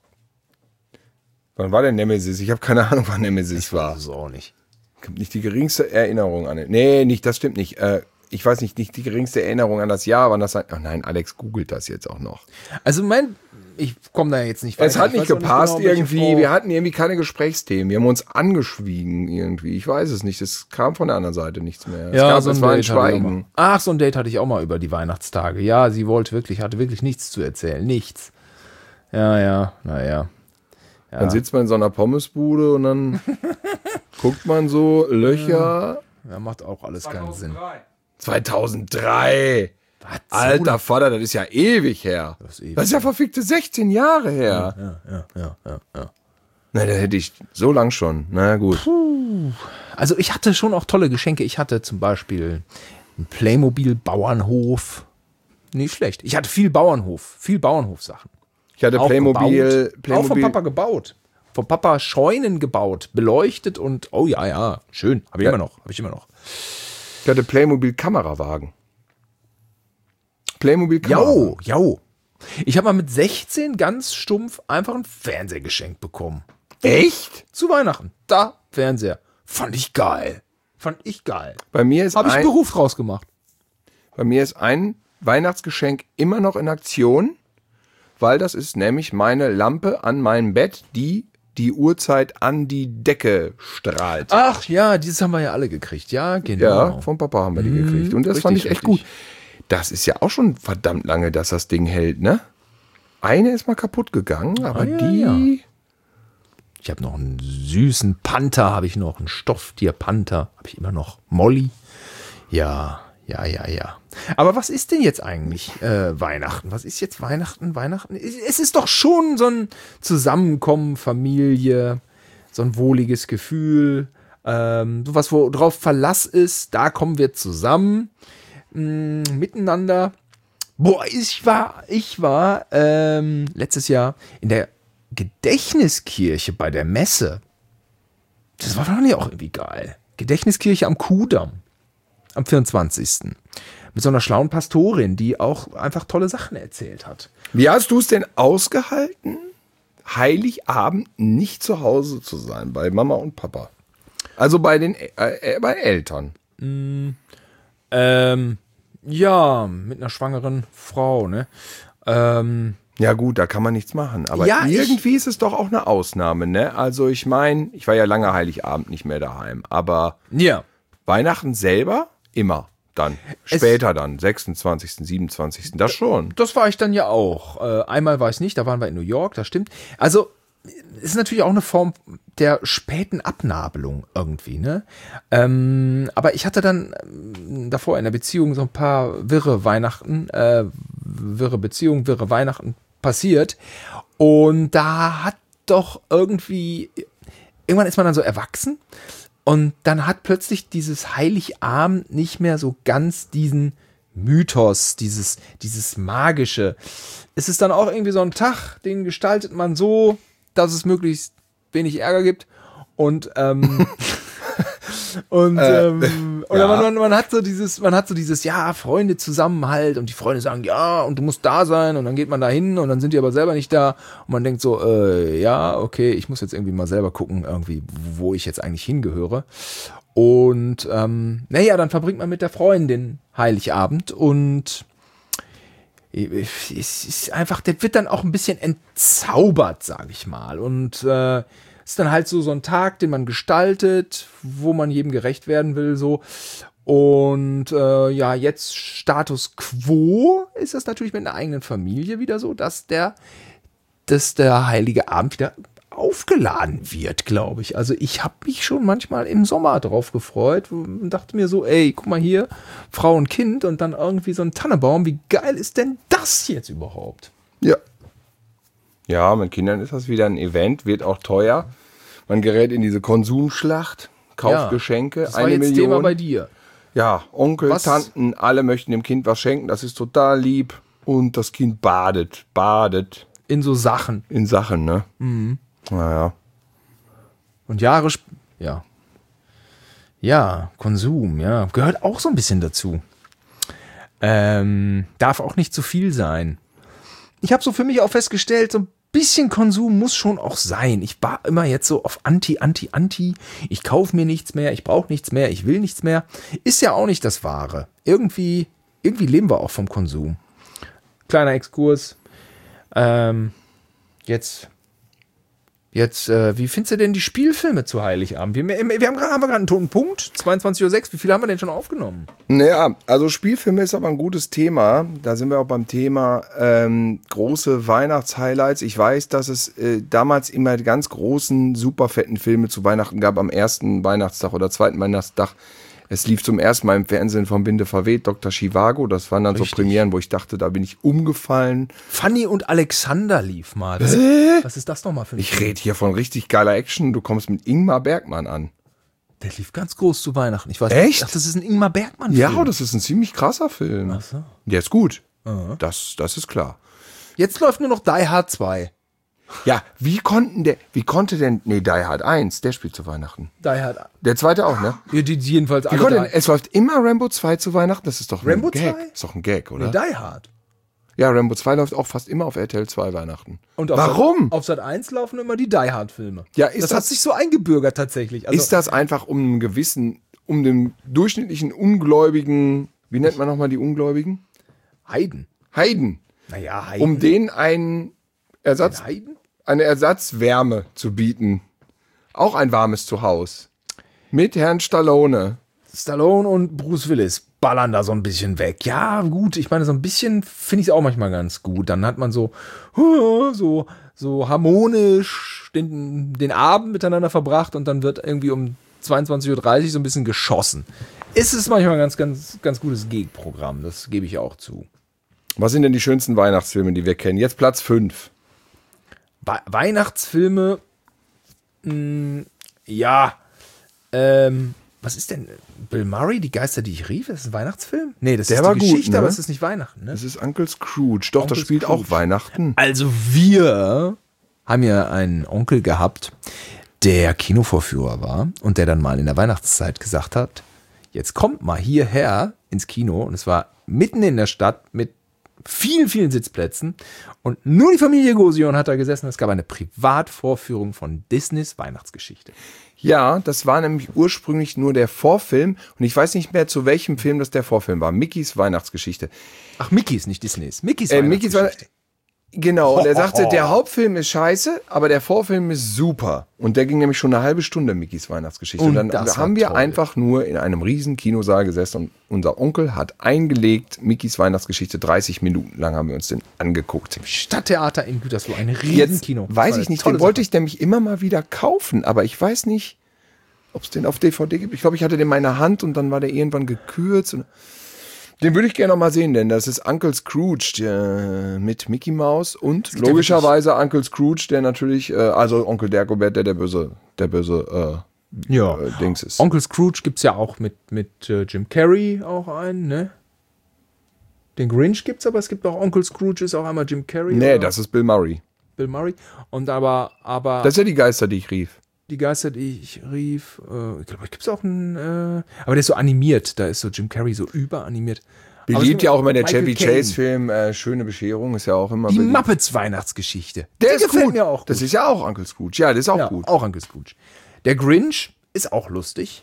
Wann war der Nemesis? Ich habe keine Ahnung, wann Nemesis war. Das ist auch nicht. Ich habe nicht die geringste Erinnerung an den. Nee, nicht, das stimmt nicht. Äh, ich weiß nicht, nicht die geringste Erinnerung an das Jahr, wann das sein. Oh nein, Alex googelt das jetzt auch noch. Also mein, ich komme da jetzt nicht weiter. Es hat Ich nicht weiß auch gepasst genau, welche irgendwie. Frau- Wir hatten irgendwie keine Gesprächsthemen. Wir haben uns angeschwiegen irgendwie. Ich weiß es nicht. Es kam von der anderen Seite nichts mehr. Es, Ja, gab, so es ein war ein Date hatte ich auch mal. Schweigen. Ach, so ein Date hatte ich auch mal über die Weihnachtstage. Ja, sie wollte wirklich, hatte wirklich nichts zu erzählen. Nichts. Ja, ja, naja. Ja. Dann sitzt man in so einer Pommesbude und dann guckt man so Löcher. Ja, macht auch alles keinen Sinn. zweitausenddrei. Was? Alter Vater, das ist ja ewig her. Das ist ewig Das ist ja verfickte sechzehn Jahre her. Ja, ja, ja, ja, ja. Na, da hätte ich so lang schon. Na gut. Also ich hatte schon auch tolle Geschenke. Ich hatte zum Beispiel einen Playmobil-Bauernhof. Nicht schlecht. Ich hatte viel Bauernhof, viel Bauernhofsachen. Ich hatte Auch Playmobil, gebaut. Auch vom Playmobil. Papa gebaut. Vom Papa Scheunen gebaut, beleuchtet und oh ja, ja, schön. Habe ich Ja. immer noch, habe ich immer noch. Ich hatte Playmobil Kamerawagen. Playmobil Kamerawagen. Jau, jau. Ich habe mal mit sechzehn ganz stumpf einfach einen Fernseher geschenkt bekommen. Echt? Zu Weihnachten. Da, Fernseher. Fand ich geil. Fand ich geil. Bei mir ist Habe ich einen ein, Beruf draus gemacht. bei mir ist ein Weihnachtsgeschenk immer noch in Aktion, weil das ist nämlich meine Lampe an meinem Bett, die die Uhrzeit an die Decke strahlt. Ach ja, dieses haben wir ja alle gekriegt. Ja, genau. Ja, vom Papa haben wir die gekriegt. Und das richtig, fand ich echt richtig. gut. Das ist ja auch schon verdammt lange, dass das Ding hält, ne? Eine ist mal kaputt gegangen, aber Ah, ja, die... ja. Ich habe noch einen süßen Panther, habe ich noch, einen Stofftier-Panther, habe ich immer noch. Molly. Ja, ja, ja, ja. Aber was ist denn jetzt eigentlich äh, Weihnachten? Was ist jetzt Weihnachten? Weihnachten? Es ist doch schon so ein Zusammenkommen, Familie, so ein wohliges Gefühl, ähm, was worauf Verlass ist, da kommen wir zusammen, mh, miteinander. Boah, ich war, ich war ähm, letztes Jahr in der Gedächtniskirche bei der Messe. Das war doch nicht auch irgendwie geil. Gedächtniskirche am Kuhdamm. Am vierundzwanzigsten Mit so einer schlauen Pastorin, die auch einfach tolle Sachen erzählt hat. Wie hast du es denn ausgehalten, Heiligabend nicht zu Hause zu sein, bei Mama und Papa? Also bei den äh, äh, bei Eltern. Ähm, ja, mit einer schwangeren Frau, ne? Ähm, Ja gut, da kann man nichts machen. Aber Ja, ich- irgendwie ist es doch auch eine Ausnahme, ne? Also ich meine, ich war ja lange Heiligabend nicht mehr daheim. Aber ja. Weihnachten selber immer dann. Es- Später dann, sechsundzwanzigsten, siebenundzwanzigsten Das schon. Das war ich dann ja auch. Äh, einmal war ich nicht, da waren wir in New York, das stimmt. Also, ist natürlich auch eine Form der späten Abnabelung irgendwie, ne? Ähm, aber ich hatte dann ähm, davor in der Beziehung so ein paar wirre Weihnachten, äh, wirre Beziehungen, wirre Weihnachten passiert. Und da hat doch irgendwie, irgendwann ist man dann so erwachsen und dann hat plötzlich dieses Heiligabend nicht mehr so ganz diesen Mythos, dieses, dieses Magische. Es ist dann auch irgendwie so ein Tag, den gestaltet man so, dass es möglichst wenig Ärger gibt und ähm, und, Äh, ähm, ja. oder man, man, man hat so dieses, man hat so dieses, ja, Freunde Zusammenhalt und die Freunde sagen, ja, und du musst da sein und dann geht man da hin und dann sind die aber selber nicht da und man denkt so, äh, ja, okay, ich muss jetzt irgendwie mal selber gucken, irgendwie, wo ich jetzt eigentlich hingehöre. Und ähm, naja, dann verbringt man mit der Freundin Heiligabend und es ist einfach, der wird dann auch ein bisschen entzaubert, sage ich mal. Und äh, ist dann halt so, so ein Tag, den man gestaltet, wo man jedem gerecht werden will, so. Und äh, ja, jetzt Status Quo ist das natürlich mit einer eigenen Familie wieder so, dass der, dass der Heilige Abend wieder aufgeladen wird, glaube ich. Also ich habe mich schon manchmal im Sommer drauf gefreut und dachte mir so, ey, guck mal hier, Frau und Kind und dann irgendwie so ein Tannenbaum. Wie geil ist denn das jetzt überhaupt? Ja. Ja, mit Kindern ist das wieder ein Event, wird auch teuer. Man gerät in diese Konsumschlacht, kauft Ja, Geschenke, Das war eine jetzt Million. Thema bei dir. Ja, Onkel, Was? Tanten, alle möchten dem Kind was schenken, das ist total lieb. Und das Kind badet, badet In so Sachen. in Sachen, ne? Mhm. Naja. Und Jahre sp- ja. Ja, Konsum, ja. Gehört auch so ein bisschen dazu. Ähm, darf auch nicht zu viel sein. Ich habe so für mich auch festgestellt, so ein bisschen Konsum muss schon auch sein. Ich war immer jetzt so auf Anti, Anti, Anti. Ich kaufe mir nichts mehr, ich brauche nichts mehr, ich will nichts mehr. Ist ja auch nicht das Wahre. Irgendwie, irgendwie leben wir auch vom Konsum. Kleiner Exkurs. Ähm, jetzt... Jetzt, äh, wie findest du denn die Spielfilme zu Heiligabend? Wir, wir, wir haben gerade haben wir gerade einen toten Punkt, zweiundzwanzig Uhr sechs. Wie viele haben wir denn schon aufgenommen? Naja, also Spielfilme ist aber ein gutes Thema. Da sind wir auch beim Thema ähm, große Weihnachtshighlights. Ich weiß, dass es äh, damals immer die ganz großen, super fetten Filme zu Weihnachten gab, am ersten Weihnachtstag oder zweiten Weihnachtstag. Es lief zum ersten Mal im Fernsehen vom Binde verweht, Doktor Chivago. Das waren dann Richtig. so Premieren, wo ich dachte, da bin ich umgefallen. Fanny und Alexander lief mal. Das, was ist das nochmal für ein Ich Film? rede hier von richtig geiler Action. Du kommst mit Ingmar Bergmann an. Der lief ganz groß zu Weihnachten. Ich weiß Echt? Ach, das ist ein Ingmar Bergmann-Film. Ja, das ist ein ziemlich krasser Film. Ach so. Der ist gut. Das, das ist klar. Jetzt läuft nur noch Die Hard zwei. Ja, wie konnten der, wie konnte denn, nee, Die Hard eins, der spielt zu Weihnachten. Die Hard. Der zweite auch, ne? Ja, die, die jedenfalls Wie alle konnte drei. denn, es läuft immer Rambo zwei zu Weihnachten, das ist doch ein Rambo Gag. zwei? Ist doch ein Gag, oder? Nee, Die Hard. Ja, Rambo zwei läuft auch fast immer auf R T L zwei Weihnachten. Und auf Warum? Sat, auf Sat eins laufen immer die Die Hard-Filme. Ja, ist das, das- hat sich so eingebürgert tatsächlich. Also, Ist das einfach um einen gewissen, um den durchschnittlichen Ungläubigen, wie nennt man nochmal die Ungläubigen? Heiden. Heiden. Naja, Heiden. Um denen einen Ersatz, Heiden? eine Ersatzwärme zu bieten. Auch ein warmes Zuhause. Mit Herrn Stallone. Stallone und Bruce Willis ballern da so ein bisschen weg. Ja, gut, ich meine, so ein bisschen finde ich es auch manchmal ganz gut. Dann hat man so, so, so harmonisch den, den Abend miteinander verbracht und dann wird irgendwie um zweiundzwanzig Uhr dreißig so ein bisschen geschossen. Ist es manchmal ein ganz, ganz, ganz gutes Gegenprogramm, das gebe ich auch zu. Was sind denn die schönsten Weihnachtsfilme, die wir kennen? Jetzt Platz fünf. We- Weihnachtsfilme, mh, ja, ähm, was ist denn Bill Murray, Die Geister, die ich rief? Ist das ein Weihnachtsfilm? Nee, das Der ist war die gut, Geschichte, ne? aber es ist nicht Weihnachten, ne? Das ist Uncle Scrooge. Doch, Onkel das spielt Scrooge. auch Weihnachten. Also wir haben ja einen Onkel gehabt, der Kinovorführer war und der dann mal in der Weihnachtszeit gesagt hat, jetzt kommt mal hierher ins Kino, und es war mitten in der Stadt mit vielen, vielen Sitzplätzen und nur die Familie Gosion hat da gesessen. Es gab eine Privatvorführung von Disneys Weihnachtsgeschichte. Ja, das war nämlich ursprünglich nur der Vorfilm und ich weiß nicht mehr, zu welchem Film das der Vorfilm war. Mickeys Weihnachtsgeschichte. Ach, Mickeys, nicht Disneys. Mickeys Äh, Mickeys Weihnachtsgeschichte. Genau, und er sagte, der Hauptfilm ist scheiße, aber der Vorfilm ist super. Und der ging nämlich schon eine halbe Stunde, Mickys Weihnachtsgeschichte. Und, Und dann das haben war wir toll. einfach nur in einem riesen Kinosaal gesessen und unser Onkel hat eingelegt, Mickys Weihnachtsgeschichte, dreißig Minuten lang haben wir uns den angeguckt. Stadttheater in Gütersloh, ein Jetzt Riesenkino. weiß ich nicht, den wollte ich nämlich immer mal wieder kaufen, aber ich weiß nicht, ob es den auf D V D gibt. Ich glaube, ich hatte den in meiner Hand und dann war der irgendwann gekürzt. Und den würde ich gerne noch mal sehen, denn das ist Uncle Scrooge der, mit Mickey Mouse und logischerweise Uncle Scrooge, der natürlich, äh, also Onkel Dagobert, der der böse, der böse äh, Ja. äh, Dings ist. Onkel Scrooge gibt es ja auch mit, mit äh, Jim Carrey auch einen, ne? Den Grinch gibt's, aber es gibt auch Onkel Scrooge, ist auch einmal Jim Carrey. Nee, oder das ist Bill Murray. Bill Murray. Und aber, aber Das ist ja die Geister, die ich rief. die Geister, die ich rief, äh, ich glaube, gibt's auch einen, äh, aber der ist so animiert, da ist so Jim Carrey so überanimiert. Aber es Beliebt gibt ja auch immer der Michael Chevy Caine. Chase-Film, äh, Schöne Bescherung, ist ja auch immer Die beliebt. Muppets Weihnachtsgeschichte. Der Die ist gefällt gut. mir auch gut. Das ist ja auch Uncle Scrooge. Ja, das ist auch ja, gut. auch Onkel Scrooge. Der Grinch ist auch lustig.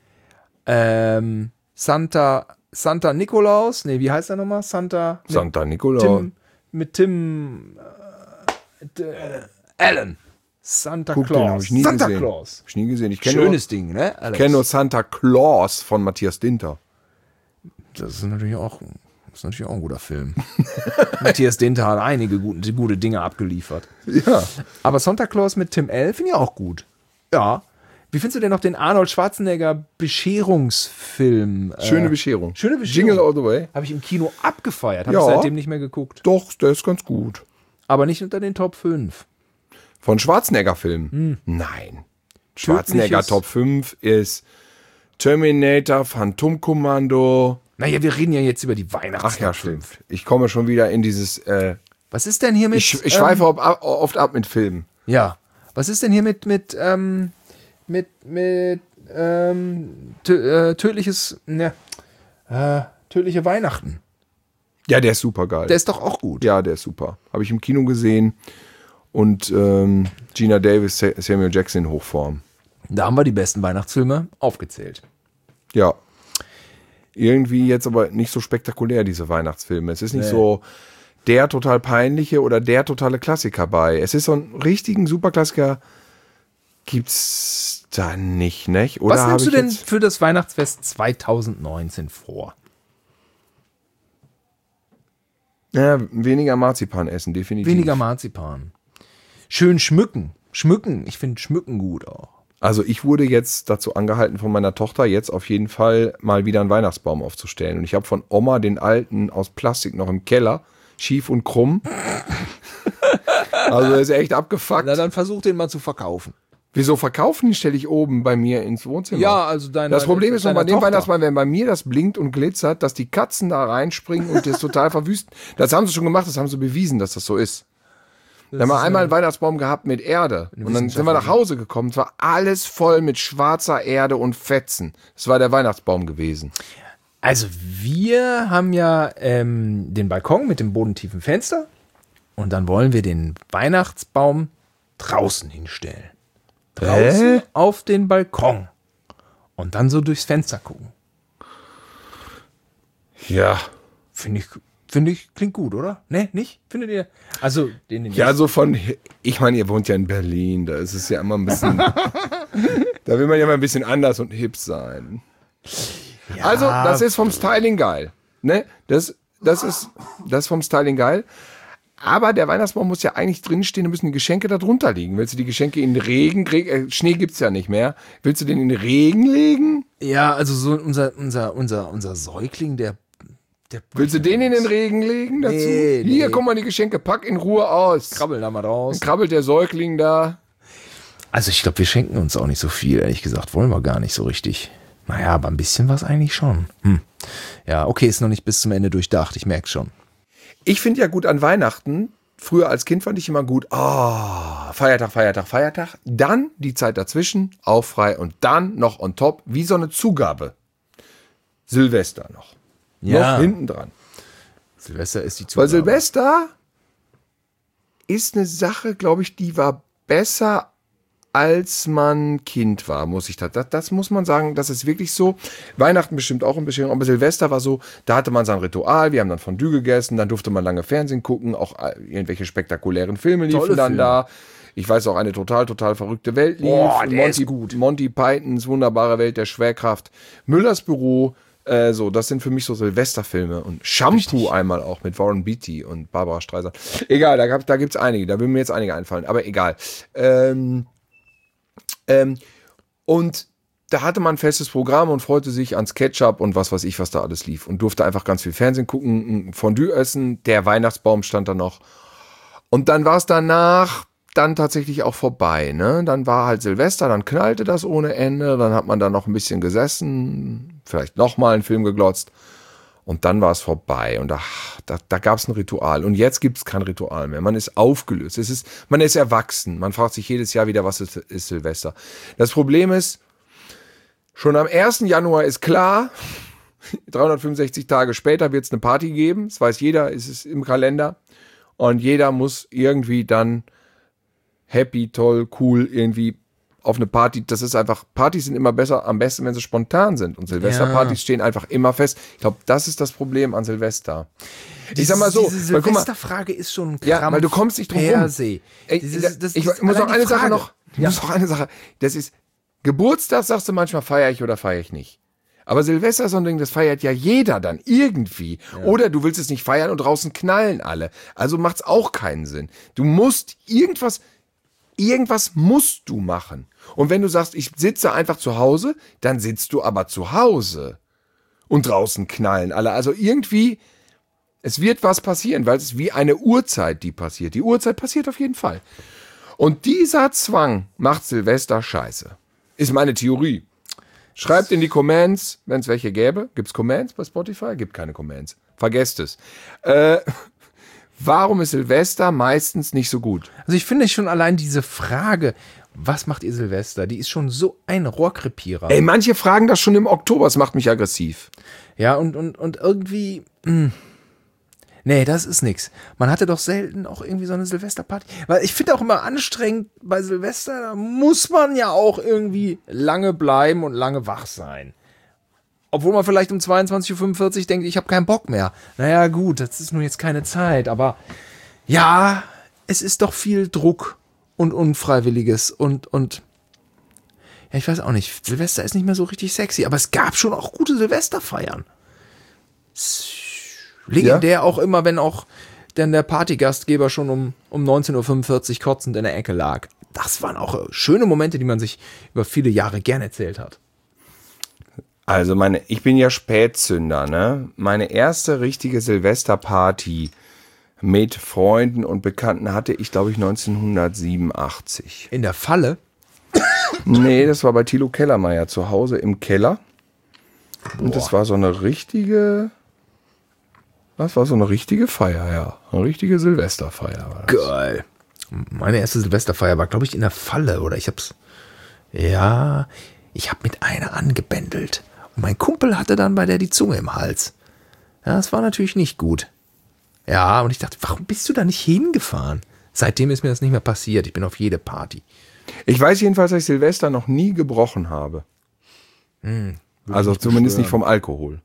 Ähm, Santa, Santa Nikolaus, nee, wie heißt er nochmal? Santa, mit Santa Nicola. Tim, mit Tim, äh, d- Allen. Santa Guck, den hab Claus. ich nie Santa gesehen. Claus. Hab ich nie gesehen. Ich kenne nur, Schönes Ding, ne? Alex? kenn nur Santa Claus von Matthias Dinter. Das ist natürlich auch, das ist natürlich auch ein guter Film. Matthias Dinter hat einige gute, gute Dinge abgeliefert. Ja. Aber Santa Claus mit Tim L. finde ich auch gut. Ja. Wie findest du denn noch den Arnold Schwarzenegger Bescherungsfilm? Schöne Äh, Bescherung. Schöne Bescherung. Jingle all the way. Habe ich im Kino abgefeiert. Habe Ja. ich seitdem nicht mehr geguckt. Doch, der ist ganz gut. Aber nicht unter den Top fünf. Von Schwarzenegger-Filmen? Nein. Schwarzenegger Tödliches- Top fünf ist Terminator, Phantomkommando. Naja, wir reden ja jetzt über die Ach ja, Weihnachtsfilme. stimmt. Ich komme schon wieder in dieses. Äh, Was ist denn hier mit... ich ich schweife ob- ab, oft ab mit Filmen. Ja. Was ist denn hier mit... mit ähm, mit... mit... Ähm, tö äh, tödliches... Ne, äh, tödliche Weihnachten. Ja, der ist super geil. Der ist doch auch gut. Ja, der ist super. Habe ich im Kino gesehen. Und ähm, Gina Davis, Sa- Samuel Jackson in Hochform. Da haben wir die besten Weihnachtsfilme aufgezählt. Ja. Irgendwie jetzt aber nicht so spektakulär, diese Weihnachtsfilme. Es ist nicht Nee. so der total peinliche oder der totale Klassiker bei. Es ist so einen richtigen Superklassiker gibt's da nicht, nicht? Oder Was hab nimmst du ich denn jetzt- für das Weihnachtsfest zwanzig neunzehn vor? Ja, weniger Marzipan essen, definitiv. Weniger Marzipan. Schön schmücken. Schmücken. Ich finde Schmücken gut auch. Also ich wurde jetzt dazu angehalten von meiner Tochter, jetzt auf jeden Fall mal wieder einen Weihnachtsbaum aufzustellen. Und ich habe von Oma den alten aus Plastik noch im Keller, schief und krumm. Also der ist echt abgefuckt. Na, dann versuch den mal zu verkaufen. Wieso verkaufen, den stelle ich oben bei mir ins Wohnzimmer. Ja, also deine. Das Problem ist noch deiner bei dem Tochter. Weihnachtsbaum, wenn bei mir das blinkt und glitzert, dass die Katzen da reinspringen und das total verwüsten. Das haben sie schon gemacht, das haben sie bewiesen, dass das so ist. Wir haben wir einmal einen Weihnachtsbaum gehabt mit Erde. Und dann sind wir nach Hause gekommen. Es war alles voll mit schwarzer Erde und Fetzen. Das war der Weihnachtsbaum gewesen. Also wir haben ja ähm, den Balkon mit dem bodentiefen Fenster und dann wollen wir den Weihnachtsbaum draußen hinstellen. Draußen Hä? auf den Balkon. Und dann so durchs Fenster gucken. Ja. Finde ich, finde ich, klingt gut, oder? Ne, nicht? Findet ihr? Also, den, den Ja, so von, ich meine, ihr wohnt ja in Berlin, da ist es ja immer ein bisschen, da will man ja mal ein bisschen anders und hip sein. Also, das ist vom Styling geil. Ne? Das, das, ist, das ist vom Styling geil. Aber der Weihnachtsbaum muss ja eigentlich drinstehen, da müssen die Geschenke da drunter liegen. Willst du die Geschenke in den Regen, Regen äh, Schnee gibt's ja nicht mehr. Willst du den in den Regen legen? Ja, also so unser, unser, unser, unser Säugling, der, der Willst du den in den Regen legen dazu? Nee, Hier, nee. guck mal, die Geschenke, pack in Ruhe aus. krabbeln da mal raus. Dann krabbelt der Säugling da. Also ich glaube, wir schenken uns auch nicht so viel, ehrlich gesagt. Wollen wir gar nicht so richtig. Naja, aber ein bisschen was eigentlich schon. Hm. Ja, okay, ist noch nicht bis zum Ende durchdacht, ich merke schon. Ich finde ja gut an Weihnachten, früher als Kind fand ich immer gut, ah, Feiertag, Feiertag, Feiertag, dann die Zeit dazwischen, auch frei und dann noch on top, wie so eine Zugabe. Silvester noch. Ja. Noch hinten dran. Silvester ist die Weil Zugabe. Silvester ist eine Sache, glaube ich, die war besser als man Kind war, muss ich das, das, das muss man sagen, das ist wirklich so. Weihnachten bestimmt auch ein bisschen, aber Silvester war so, da hatte man sein Ritual, wir haben dann Fondue gegessen, dann durfte man lange Fernsehen gucken, auch irgendwelche spektakulären Filme liefen Tolle dann Filme. da. Ich weiß auch, eine total, total verrückte Welt lief. Boah, der Monty, ist gut. Monty Pythons wunderbare Welt der Schwerkraft. Müllers Büro. Äh, so, das sind für mich so Silvesterfilme. Und Shampoo Richtig. einmal auch mit Warren Beatty und Barbara Streisand. Egal, da, gab, da gibt es einige. Da würden mir jetzt einige einfallen. Aber egal. Ähm, ähm, und da hatte man ein festes Programm und freute sich ans Ketchup und was weiß ich, was da alles lief. Und durfte einfach ganz viel Fernsehen gucken, ein Fondue essen. Der Weihnachtsbaum stand da noch. Und dann war es danach dann tatsächlich auch vorbei, ne? Dann war halt Silvester, dann knallte das ohne Ende, dann hat man da noch ein bisschen gesessen, vielleicht nochmal einen Film geglotzt und dann war es vorbei und da, da, da gab es ein Ritual und jetzt gibt es kein Ritual mehr, man ist aufgelöst, es ist, man ist erwachsen, man fragt sich jedes Jahr wieder, was ist, ist Silvester. Das Problem ist, schon am ersten Januar ist klar, dreihundertfünfundsechzig Tage später wird es eine Party geben, das weiß jeder, ist es im Kalender und jeder muss irgendwie dann happy, toll, cool, irgendwie auf eine Party. Das ist einfach, Partys sind immer besser, am besten, wenn sie spontan sind. Und Silvesterpartys Ja. stehen einfach immer fest. Ich glaube, das ist das Problem an Silvester. Ich sag mal so, Diese weil, guck mal, Silvesterfrage ist schon ein ja, Krampf weil du kommst nicht drum per rum. se. Ey, Dieses- das, das ich ist muss noch allein die eine Sache Frage. noch, ich Ja. muss noch eine Sache, das ist, Geburtstag sagst du manchmal, feiere ich oder feiere ich nicht. Aber Silvester ist so ein Ding, das feiert ja jeder dann irgendwie. Oder du willst es nicht feiern und draußen knallen alle. Also macht's auch keinen Sinn. Du musst irgendwas, irgendwas musst du machen. Und wenn du sagst, ich sitze einfach zu Hause, dann sitzt du aber zu Hause. Und draußen knallen alle. Also irgendwie, es wird was passieren, weil es ist wie eine Uhrzeit, die passiert. Die Uhrzeit passiert auf jeden Fall. Und dieser Zwang macht Silvester scheiße. Ist meine Theorie. Schreibt in die Comments, wenn es welche gäbe. Gibt es Comments bei Spotify? Gibt keine Comments. Vergesst es. Äh, warum ist Silvester meistens nicht so gut? Also ich finde schon allein diese Frage, was macht ihr Silvester, die ist schon so ein Rohrkrepierer. Ey, manche fragen das schon im Oktober. Das macht mich aggressiv. Ja, und, und, und irgendwie, mh. nee, das ist nix. Man hatte doch selten auch irgendwie so eine Silvesterparty. Weil ich finde auch immer anstrengend bei Silvester, da muss man ja auch irgendwie lange bleiben und lange wach sein. Obwohl man vielleicht um zweiundzwanzig Uhr fünfundvierzig denkt, ich habe keinen Bock mehr. Naja, gut, das ist nun jetzt keine Zeit, aber ja, es ist doch viel Druck und Unfreiwilliges und, und ja, ich weiß auch nicht, Silvester ist nicht mehr so richtig sexy, aber es gab schon auch gute Silvesterfeiern. Legendär auch immer, wenn auch denn der Partygastgeber schon um, um neunzehn Uhr fünfundvierzig kotzend in der Ecke lag. Das waren auch äh, schöne Momente, die man sich über viele Jahre gern erzählt hat. Also meine, ich bin ja Spätzünder, ne? Meine erste richtige Silvesterparty mit Freunden und Bekannten hatte ich, glaube ich, neunzehnhundertsiebenundachtzig. In der Falle? Nee, das war bei Thilo Kellermeier zu Hause im Keller. Und das war so eine richtige, das war so eine richtige Feier, ja. Eine richtige Silvesterfeier war das. Geil. Meine erste Silvesterfeier war, glaube ich, in der Falle. Oder ich hab's, ja, ich hab mit einer angebändelt. Und mein Kumpel hatte dann bei der die Zunge im Hals. Ja, das war natürlich nicht gut. Ja, und ich dachte, warum bist du da nicht hingefahren? Seitdem ist mir das nicht mehr passiert. Ich bin auf jede Party. Ich weiß jedenfalls, dass ich Silvester noch nie gebrochen habe. Also zumindest nicht vom Alkohol.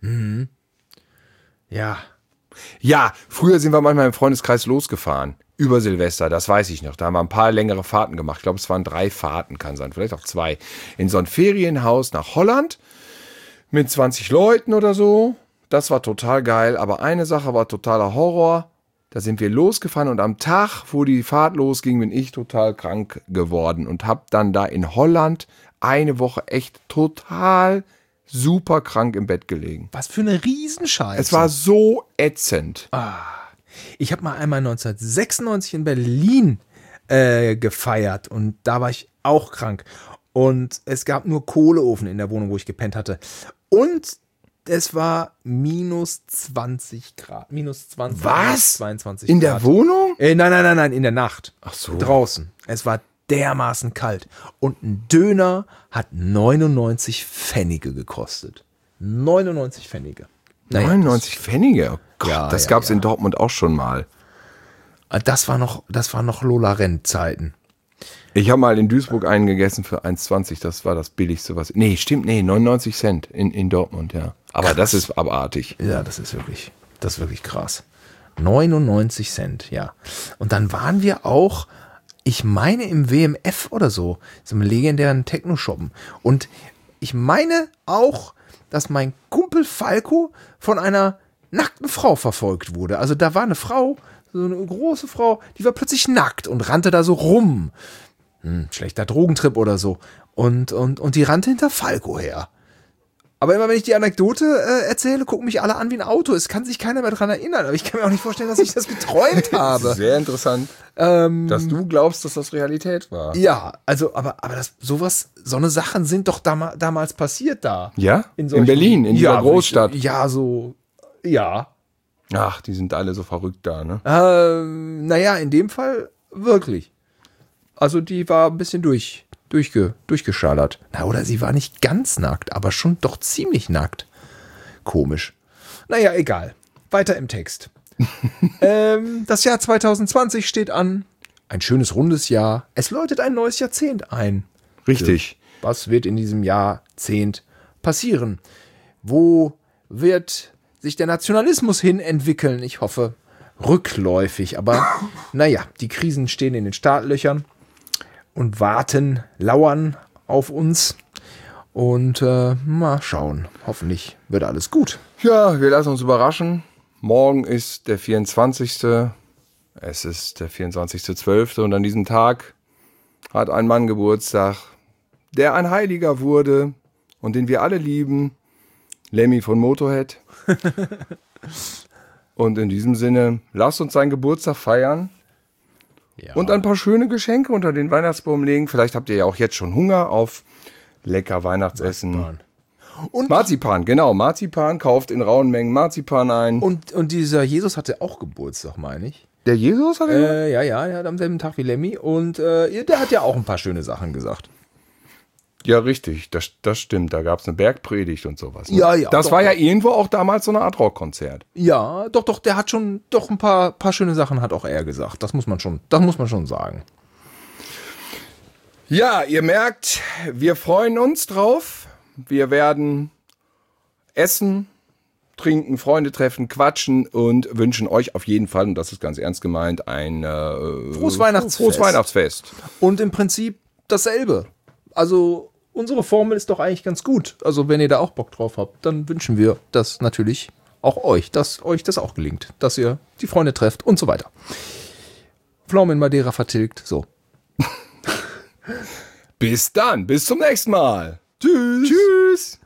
Ja. Ja, früher sind wir manchmal im Freundeskreis losgefahren. Über Silvester, das weiß ich noch. Da haben wir ein paar längere Fahrten gemacht. Ich glaube, es waren drei Fahrten, kann sein. Vielleicht auch zwei. In so ein Ferienhaus nach Holland. Mit zwanzig Leuten oder so. Das war total geil. Aber eine Sache war totaler Horror. Da sind wir losgefahren und am Tag, wo die Fahrt losging, bin ich total krank geworden und habe dann da in Holland eine Woche echt total super krank im Bett gelegen. Was für eine Riesenscheiße. Es war so ätzend. Ich habe mal einmal neunzehnhundertsechsundneunzig in Berlin äh, gefeiert und da war ich auch krank. Und es gab nur Kohleofen in der Wohnung, wo ich gepennt hatte. Und es war minus zwanzig Grad. Minus zwanzig. Was? zweiundzwanzig In Grad. der Wohnung? Äh, nein, nein, nein, nein, in der Nacht. Ach so. Draußen. Es war dermaßen kalt. Und ein Döner hat neunundneunzig Pfennige gekostet. neunundneunzig Pfennige. Naja, neunundneunzig Pfennige? Oh Gott, Ja, das ja, gab's ja. in Dortmund auch schon mal. Das, das war noch, das war noch Lola Rent-Zeiten. Ich habe mal in Duisburg einen gegessen für eins zwanzig. Das war das billigste, was... Nee, stimmt, nee, neunundneunzig Cent in, in Dortmund, ja. Aber krass. Das ist abartig. Ja, das ist wirklich, das ist wirklich krass. neunundneunzig Cent, ja. Und dann waren wir auch, ich meine im W M F oder so, so einem legendären Techno-Shoppen. Und ich meine auch, dass mein Kumpel Falco von einer nackten Frau verfolgt wurde. Also da war eine Frau, so eine große Frau, die war plötzlich nackt und rannte da so rum. Hm, schlechter Drogentrip oder so. Und, und, und die rannte hinter Falco her. Aber immer wenn ich die Anekdote äh, erzähle, gucken mich alle an wie ein Auto. Es kann sich keiner mehr dran erinnern. Aber ich kann mir auch nicht vorstellen, dass ich das geträumt habe. Sehr interessant, ähm, dass du glaubst, dass das Realität war. Ja, also, aber, aber das, sowas, so eine Sachen sind doch dam- damals passiert da. Ja? In, in Berlin, in dieser ja, Großstadt. Ich, ja, so, ja. Ach, die sind alle so verrückt da, ne? Ähm, naja, in dem Fall wirklich. Also die war ein bisschen durch, durchge, durchgeschallert. Na, oder sie war nicht ganz nackt, aber schon doch ziemlich nackt. Komisch. Naja, egal. Weiter im Text. ähm, das Jahr zwanzig zwanzig steht an. Ein schönes, rundes Jahr. Es läutet ein neues Jahrzehnt ein. Richtig. Was wird in diesem Jahrzehnt passieren? Wo wird sich der Nationalismus hin entwickeln? Ich hoffe, rückläufig. Aber naja, die Krisen stehen in den Startlöchern und warten, lauern auf uns. Und äh, mal schauen. Hoffentlich wird alles gut. Ja, wir lassen uns überraschen. Morgen ist der vierundzwanzigste Es ist der vierundzwanzigste zwölfte und an diesem Tag hat ein Mann Geburtstag, der ein Heiliger wurde und den wir alle lieben. Lemmy von Motorhead. Und in diesem Sinne, lasst uns seinen Geburtstag feiern. Ja. Und ein paar schöne Geschenke unter den Weihnachtsbaum legen. Vielleicht habt ihr ja auch jetzt schon Hunger auf lecker Weihnachtsessen. Marzipan. Und, Marzipan, genau. Marzipan, kauft in rauen Mengen Marzipan ein. und, und dieser Jesus hatte auch Geburtstag, meine ich. Der Jesus hat Äh, ja, ja, der hat am selben Tag wie Lemmy. Und äh, der hat ja auch ein paar schöne Sachen gesagt. Ja, richtig. Das, das stimmt. Da gab es eine Bergpredigt und sowas. Ne? Ja, ja, Das doch, war ja doch. irgendwo auch damals so eine Art Rockkonzert. Ja, doch, doch, der hat schon doch ein paar, paar schöne Sachen, hat auch er gesagt. Das muss man schon, das muss man schon sagen. Ja, ihr merkt, wir freuen uns drauf. Wir werden essen, trinken, Freunde treffen, quatschen und wünschen euch auf jeden Fall, und das ist ganz ernst gemeint, ein äh, Frohes Weihnachtsfest. Frohes Weihnachtsfest. Und im Prinzip dasselbe. Also unsere Formel ist doch eigentlich ganz gut. Also wenn ihr da auch Bock drauf habt, dann wünschen wir das natürlich auch euch, dass euch das auch gelingt, dass ihr die Freunde trefft und so weiter. Pflaumen in Madeira vertilgt, so. Bis dann, bis zum nächsten Mal. Tschüss. Tschüss.